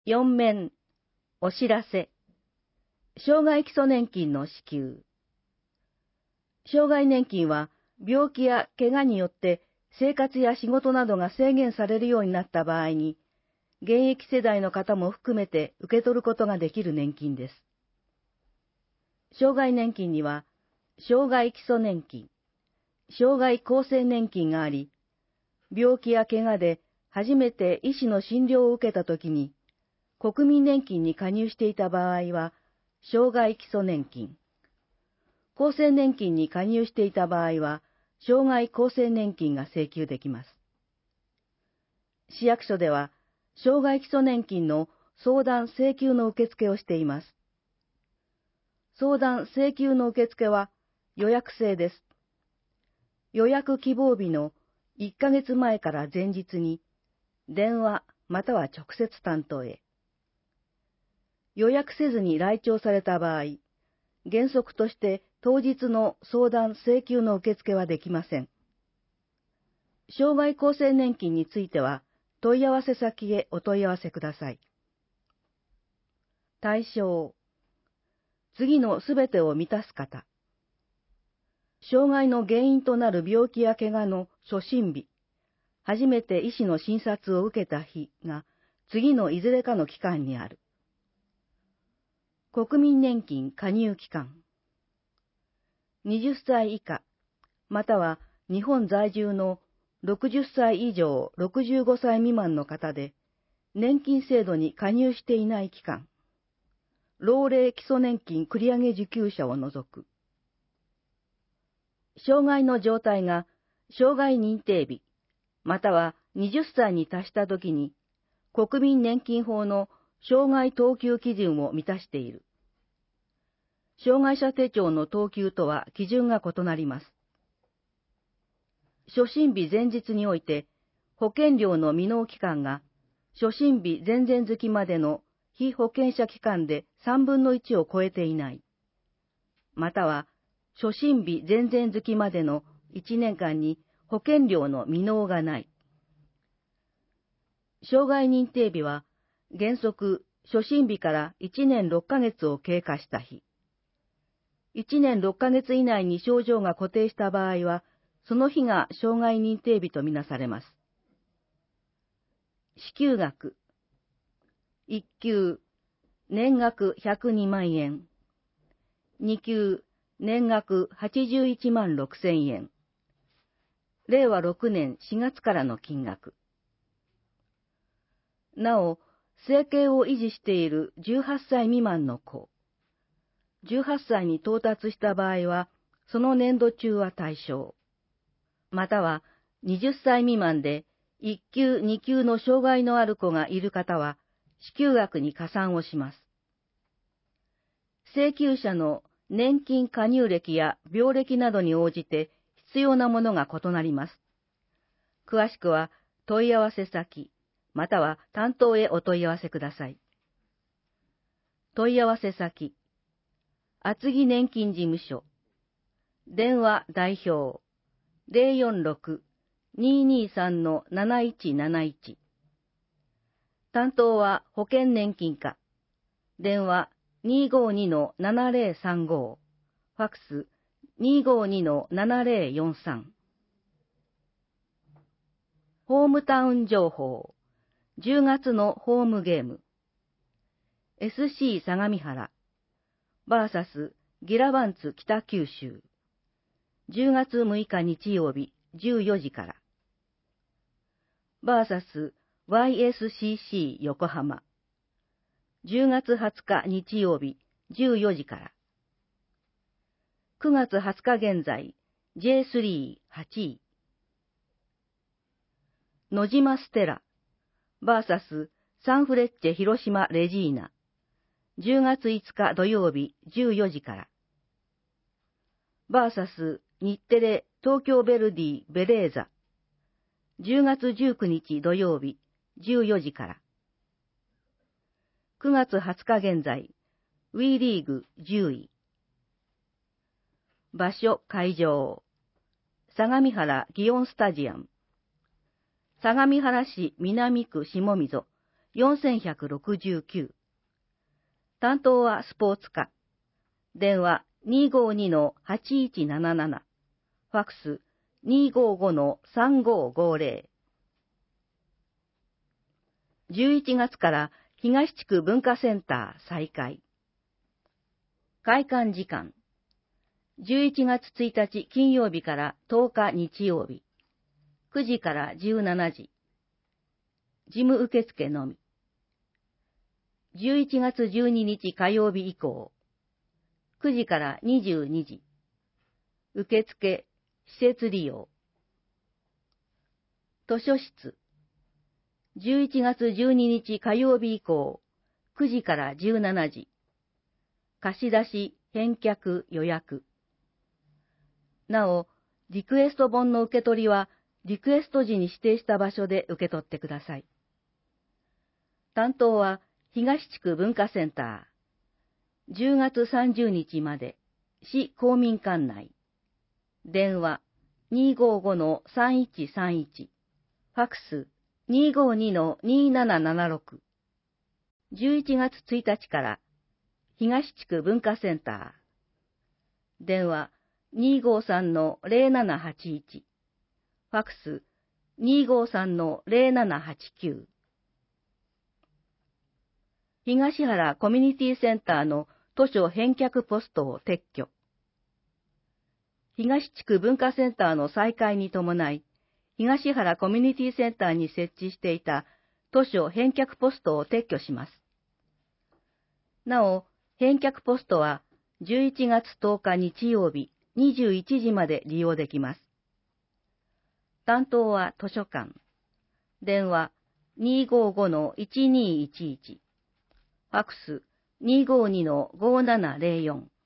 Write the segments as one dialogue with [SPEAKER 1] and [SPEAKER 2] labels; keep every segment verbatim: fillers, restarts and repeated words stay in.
[SPEAKER 1] よん面、お知らせ。障害基礎年金の支給。障害年金は病気や怪我によって生活や仕事などが制限されるようになった場合に、現役世代の方も含めて受け取ることができる年金です。障害年金には、障害基礎年金、障害厚生年金があり、病気や怪我で初めて医師の診療を受けたときに、国民年金に加入していた場合は、障害基礎年金。厚生年金に加入していた場合は、障害厚生年金が請求できます。市役所では、障害基礎年金の相談請求の受付をしています。相談請求の受付は予約制です。予約希望日のいっかげつまえから前日に、電話または直接担当へ。予約せずに来庁された場合、原則として当日の相談請求の受付はできません。障害厚生年金については、問い合わせ先へお問い合わせください。対象。次のすべてを満たす方。障害の原因となる病気や怪我の初診日、初めて医師の診察を受けた日が次のいずれかの期間にある。国民年金加入期間。はたち以下、または日本在住のろくじゅっさい以上ろくじゅうごさい未満の方で、年金制度に加入していない期間。老齢基礎年金繰り上げ受給者を除く。障害の状態が障害認定日、またははたちに達したときに、国民年金法の障害等級基準を満たしている。障害者手帳の等級とは基準が異なります。初診日前日において、保険料の未納期間が、初診日前々月までの被保険者期間でさんぶんのいちを超えていない。または、初診日前々月までのいちねんかんに保険料の未納がない。障害認定日は、原則、初診日からいちねんろっかげつを経過した日。いちねんろっかげつ以内に症状が固定した場合は、その日が障害認定日とみなされます。支給額。いっ級、年額ひゃくにまんえん。に級、年額はちじゅういちまんろくせんえん。れいわろくねんしがつからの金額。なお、生計を維持しているじゅうはっさい未満の子。じゅうはっさいに到達した場合は、その年度中は対象。または、はたち未満でいっ級、に級の障害のある子がいる方は、支給額に加算をします。請求者の年金加入歴や病歴などに応じて必要なものが異なります。詳しくは問い合わせ先、または担当へお問い合わせください。問い合わせ先、厚木年金事務所、電話代表、ゼロよんろく にーにーさん なないちなないち。担当は保険年金課。電話 にーごーにのななゼロさんご。ファックス にーごーにのななゼロよんさん。ホームタウン情報。じゅうがつのホームゲーム。エスシー 相模原。バーサス ギラバンツ北九州。じゅうがつむいか日曜日じゅうよじから。バーサス ワイエスシーシー 横浜。じゅうがつはつか日曜日じゅうよじから。くがつはつか現在 ジェイスリーはち い。野島ステラ。バーサスサンフレッチェ広島レジーナ。じゅうがついつか土曜日じゅうよじから。バーサス日テレ東京ベルディベレーザ。じゅうがつじゅうくにち土曜日じゅうよじから。くがつはつか現在、ウィーリーグじゅうい。場所会場。相模原祇園スタジアム。相模原市南区下溝よんせんひゃくろくじゅうきゅう。担当はスポーツ課。電話 にーごーにのはちいちなななな。ファックス にーごーごのさんごーごーぜろ。じゅういちがつから東地区文化センター再開。開館時間。じゅういちがつついたち金曜日からとおか日曜日。くじからじゅうしちじ。事務受付のみ。じゅういちがつじゅうににち火曜日以降。くじからにじゅうにじ。受付、施設利用。図書室。じゅういちがつじゅうににち火曜日以降。くじからじゅうしちじ。貸し出し、返却、予約。なお、リクエスト本の受け取りは、リクエスト時に指定した場所で受け取ってください。担当は、東地区文化センター。じゅうがつさんじゅうにちまで、市公民館内。電話 にーごーごのさんいちさんいち。ファックス にーごーにのにーななななろく。じゅういちがつついたちから、東地区文化センター。電話 にーごーさんのぜろななはちいち。ファックス にーごーさんのぜろななはちきゅう。東原コミュニティセンターの図書返却ポストを撤去。東地区文化センターの再開に伴い、東原コミュニティセンターに設置していた図書返却ポストを撤去します。なお、返却ポストはじゅういちがつとおか日曜日にじゅういちじまで利用できます。担当は図書館。電話 にーごーごのいちにーいちいち。ファックス にーごーにのごーななぜろよん。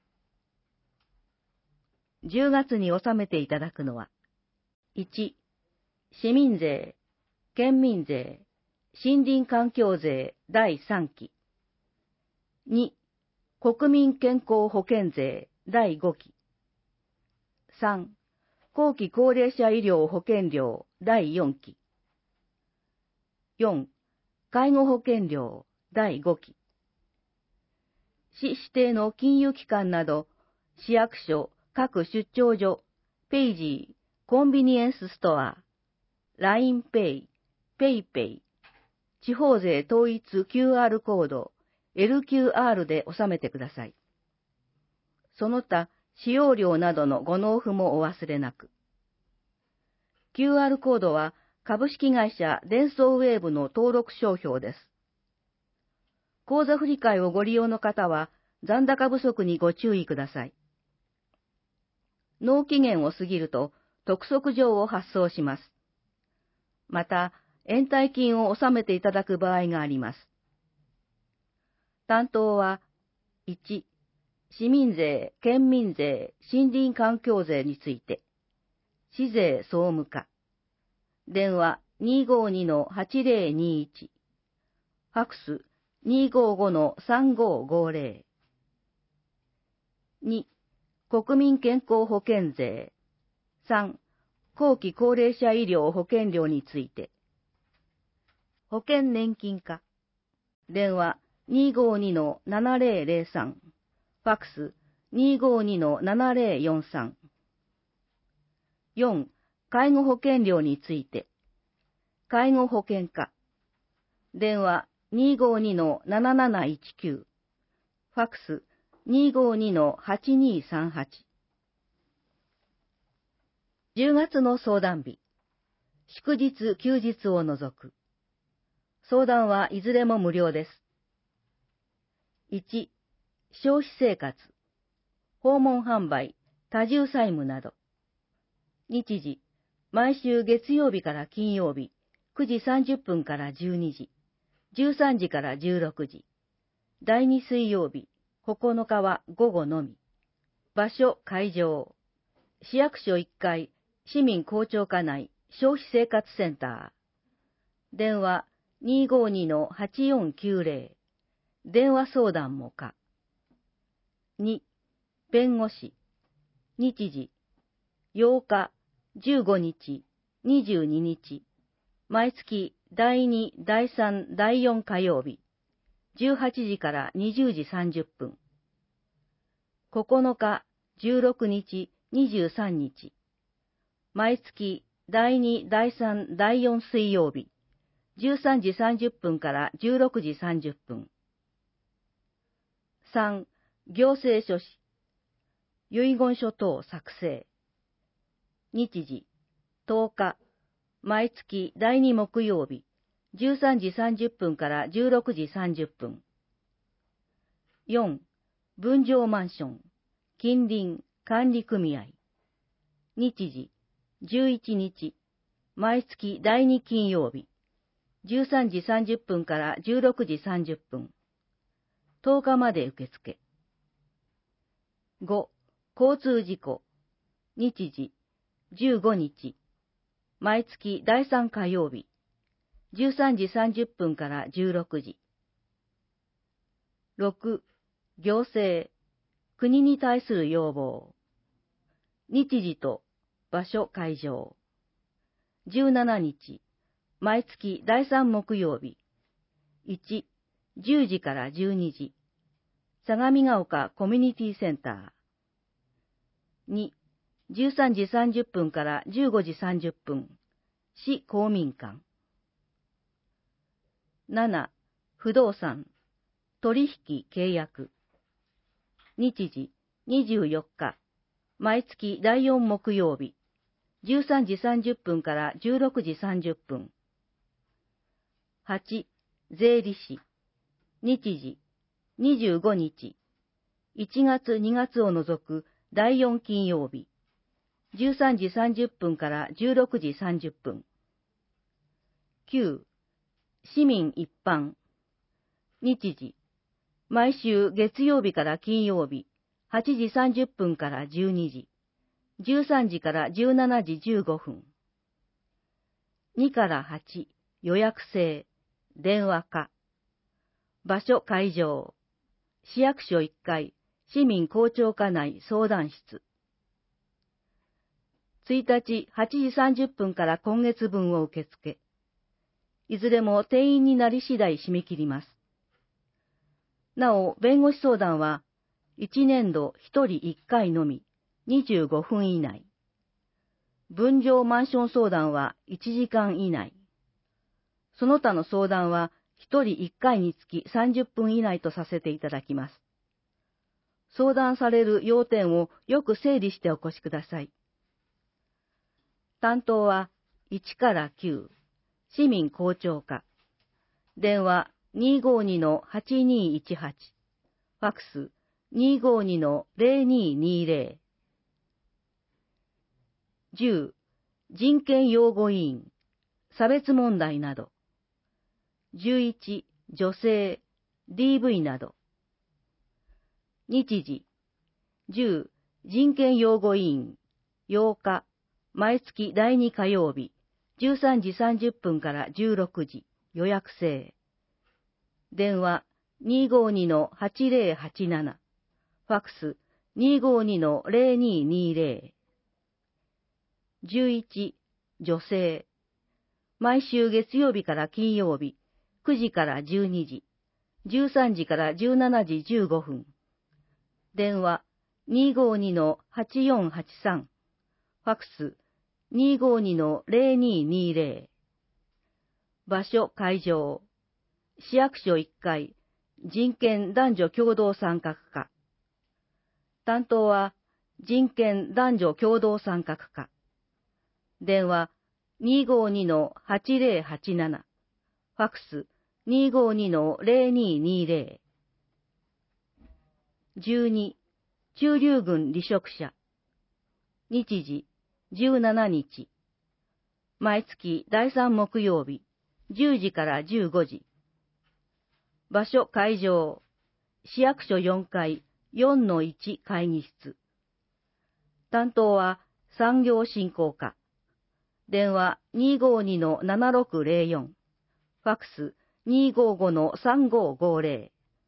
[SPEAKER 1] じゅうがつに納めていただくのは、いち、市民税、県民税、森林環境税だいさんき。に、国民健康保険税だいごき。さん、後期高齢者医療保険料だいよんき。よん、介護保険料だいごき。市指定の金融機関など、市役所、各出張所、ペイジー、コンビニエンスストア、ラインペイ、ペイペイ、地方税統一 キューアール コード、エルキューアール で納めてください。その他、使用料などのご納付もお忘れなく。キューアール コードは株式会社デンソーウェーブの登録商標です。口座振替をご利用の方は残高不足にご注意ください。納期限を過ぎると督促状を発送します。また、延滞金を納めていただく場合があります。担当は、いち、市民税、県民税、森林環境税について、市税総務課。電話 にーごーにのはちぜろにいち。ファックス にーごーごのさんごーごーぜろ。に、国民健康保険税。さん、後期高齢者医療保険料について。保険年金課。電話 にーごーにのななぜろぜろさん。ファックス にーごーにのななぜろよんさん。よん、介護保険料について。介護保険課。電話 にーごーにのなななないちきゅう。ファックス にーごーにのはちにーさんはち。じゅうがつの相談日。祝日・休日を除く。相談はいずれも無料です。いち、消費生活、訪問販売、多重債務など。日時、毎週月曜日から金曜日、くじさんじゅっぷんからじゅうにじ、じゅうさんじからじゅうろくじ。だいに水曜日、ここのかは午後のみ。場所、会場。市役所いっかい、市民公聴課内、消費生活センター。電話 にーごーにのはちよんきゅうぜろ。電話相談も可。に、弁護士。日時、ようか、じゅうごにち、にじゅうににち。毎月だいに、だいさん、だいよん火曜日、じゅうはちじからにじゅうじさんじゅっぷん。ここのか、じゅうろくにち、にじゅうさんにち。毎月だいに、だいさん、だいよん水曜日、じゅうさんじさんじゅっぷんからじゅうろくじさんじゅっぷん。さん、行政書士、遺言書等作成。日時、とおか、毎月だいに木曜日、じゅうさんじさんじゅっぷんからじゅうろくじさんじゅっぷん。よん、分譲マンション、近隣管理組合。日時、じゅういちにち、毎月だいに金曜日、じゅうさんじさんじゅっぷんからじゅうろくじさんじゅっぷん。とおかまで受付。ご、交通事故。日時、じゅうごにち、毎月だいさん火曜日、じゅうさんじさんじゅっぷんからじゅうろくじ。ろく、行政、国に対する要望。日時と場所会場。じゅうしちにち、毎月だいさん木曜日。いち、じゅうじからじゅうにじ。相模ヶ丘コミュニティセンター。に、じゅうさんじさんじゅっぷんからじゅうごじさんじゅっぷん。市公民館。なな、不動産、取引契約。日時、にじゅうよっか、毎月だいよん木曜日、じゅうさんじさんじゅっぷんからじゅうろくじさんじゅっぷん。はち、税理士。日時、にじゅうごにち、いちがつにがつを除くだいよん金曜日、じゅうさんじさんじゅっぷんからじゅうろくじさんじゅっぷん。きゅう、市民一般。日時、毎週月曜日から金曜日、はちじさんじゅっぷんからじゅうにじ、じゅうさんじからじゅうしちじじゅうごふん。にからはち、予約制、電話か。場所会場、市役所いっかい、市民公聴課内相談室。ついたちはちじさんじゅっぷんから今月分を受け付け、いずれも定員になり次第締め切ります。なお、弁護士相談はいちねんどひとりいっかいのみ、にじゅうごふん以内。分譲マンション相談はいちじかん以内。その他の相談はひとりいっかいにつきさんじゅっぷん以内とさせていただきます。相談される要点をよく整理してお越しください。担当はいちからきゅう、市民公聴課。電話 にーごーにーはちにーいちはち。ファックス にーごーにーぜろにーにーぜろ。じゅう、人権擁護委員、差別問題など。じゅういち、女性、ディーブイ など。日時、じゅう、人権擁護委員、ようか、毎月だいに火曜日、じゅうさんじさんじゅっぷんからじゅうろくじ、予約制。電話 にーごーにーはちぜろはちなな。ファックス にーごーにーぜろにーにーぜろ。じゅういち、女性。毎週月曜日から金曜日、くじからじゅうにじ、じゅうさんじからじゅうしちじじゅうごふん。電話 にーごーにーはちよんはちさん。ファックス にーごーにーぜろにーにーぜろ。場所会場。市役所いっかい、人権男女共同参画課。担当は人権男女共同参画課。電話 にーごーにーはちぜろはちなな。ファックス にーごーにーぜろにーにーぜろ。じゅうに、駐留軍離職者。日時、じゅうしちにち。毎月だいさん木曜日、じゅうじからじゅうごじ。場所会場、市役所よんかい、よんのいち会議室。担当は産業振興課。電話 にーごーにーななろくぜろよん。ファックス にーごーごーさんごーごーぜ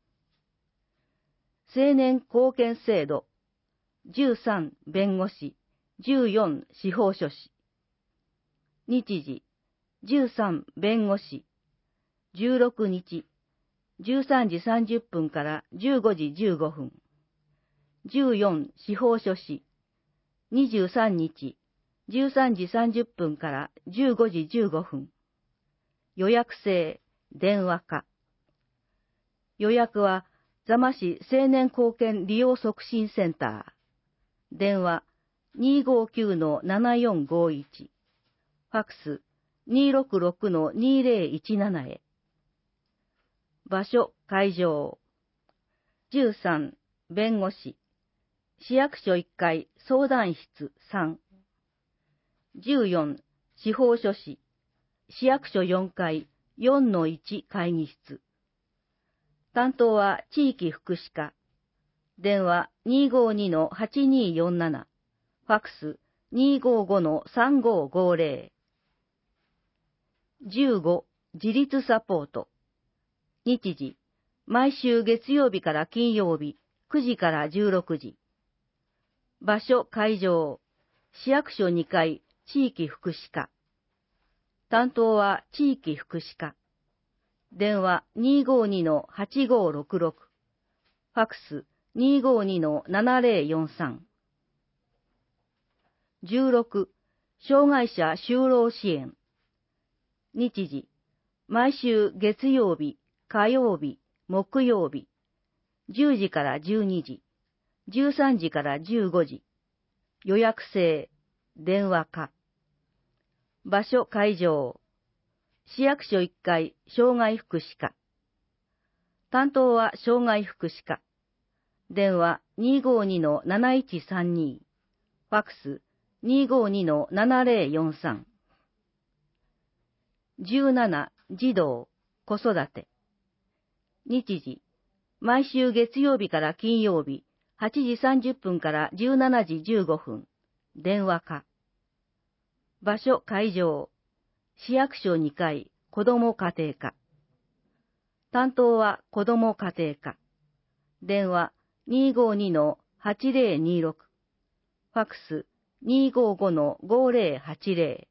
[SPEAKER 1] ろ。青年貢献制度。じゅうさん、弁護士。じゅうよん、司法書士。日時、 じゅうさん弁護士、じゅうろくにち、じゅうさんじさんじゅっぷんからじゅうごじじゅうごふん。じゅうよん司法書士、にじゅうさんにち、じゅうさんじさんじゅっぷんからじゅうごじじゅうごふん。予約制、電話か。予約は、座間市青年貢献利用促進センター。電話 にーごーきゅうのななよんごいち。ファックス にーろくろくのにーぜろいちなな へ。場所、会場。じゅうさん弁護士。市役所いっかい相談室さん。じゅうよん司法書士。市役所よんかいよんのいち会議室。担当は地域福祉課。電話 にーごーにのはちにーよんなな。ファックス にーごーごのさんごーごーぜろ。じゅうご自立サポート。日時、毎週月曜日から金曜日、くじからじゅうろくじ。場所、会場、市役所にかい、地域福祉課。担当は地域福祉課。電話 にーごーにのはちごーろくろく。ファックス にーごーにのななぜろよんさん。じゅうろく障害者就労支援。日時、毎週月曜日、火曜日、木曜日、じゅうじからじゅうにじ、じゅうさんじからじゅうごじ、予約制、電話か。場所会場、市役所いっかい障害福祉課。担当は障害福祉課。電話 にーごーにのなないちさんに。ファックス にーごーにのななぜろよんさん。じゅうなな児童、子育て。日時、毎週月曜日から金曜日、はちじさんじゅっぷんからじゅうしちじじゅうごふん。電話か。場所会場、市役所にかい子ども家庭課。担当は子ども家庭課。電話 にーごーにのはちぜろにろく。ファックス にーごーごのごぜろはちぜろ。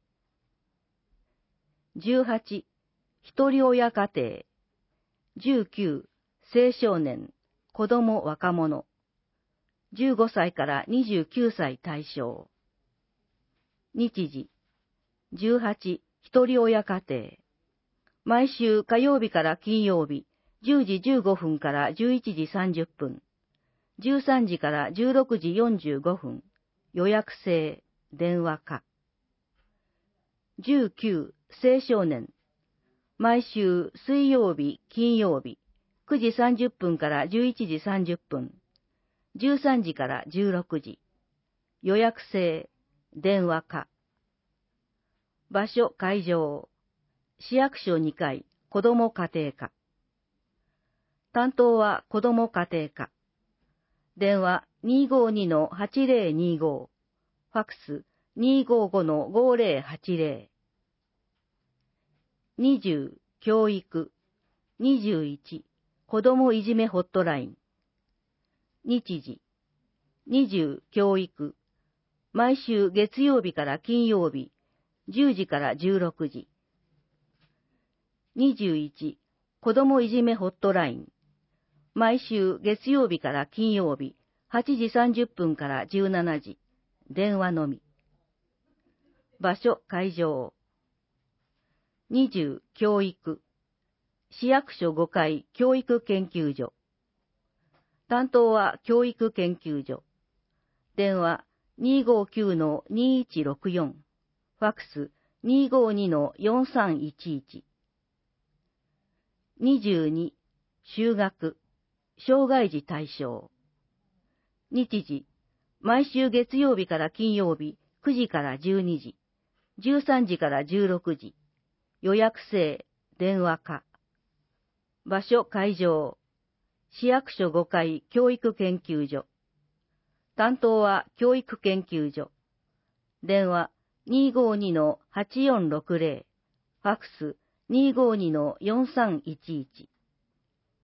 [SPEAKER 1] じゅうはち一人親家庭。じゅうきゅう青少年、子ども若者。じゅうごさいからにじゅうきゅうさい対象。日時、じゅうはち一人親家庭。毎週火曜日から金曜日、じゅうじじゅうごふんからじゅういちじさんじゅっぷん、じゅうさんじからじゅうろくじよんじゅうごふん、予約制、電話か。じゅうきゅう青少年。毎週水曜日、金曜日、くじさんじゅっぷんからじゅういちじさんじゅっぷん、じゅうさんじからじゅうろくじ、予約制、電話か。場所会場、市役所にかい子ども家庭課。担当は子ども家庭課。電話 にーごーにのはちぜろにご。ファックス にーごーごのごぜろはちぜろ。にじゅう教育。にじゅういち子どもいじめホットライン。日時。にじゅう教育。毎週月曜日から金曜日、じゅうじからじゅうろくじ。にじゅういち子どもいじめホットライン。毎週月曜日から金曜日、はちじさんじゅっぷんからじゅうしちじ。電話のみ。場所会場。にじゅう教育。市役所ごかい教育研究所。担当は教育研究所。電話 にーごーきゅうのにいちろくよん。ファックス にーごーにのよんさんいちいち。にじゅうに就学。障害児対象。日時。毎週月曜日から金曜日、くじからじゅうにじ、じゅうさんじからじゅうろくじ。予約制、電話か。場所会場。市役所ごかい教育研究所。担当は教育研究所。電話 にーごーにのはちよんろくぜろ。ファックス にーごーにのよんさんいちいち。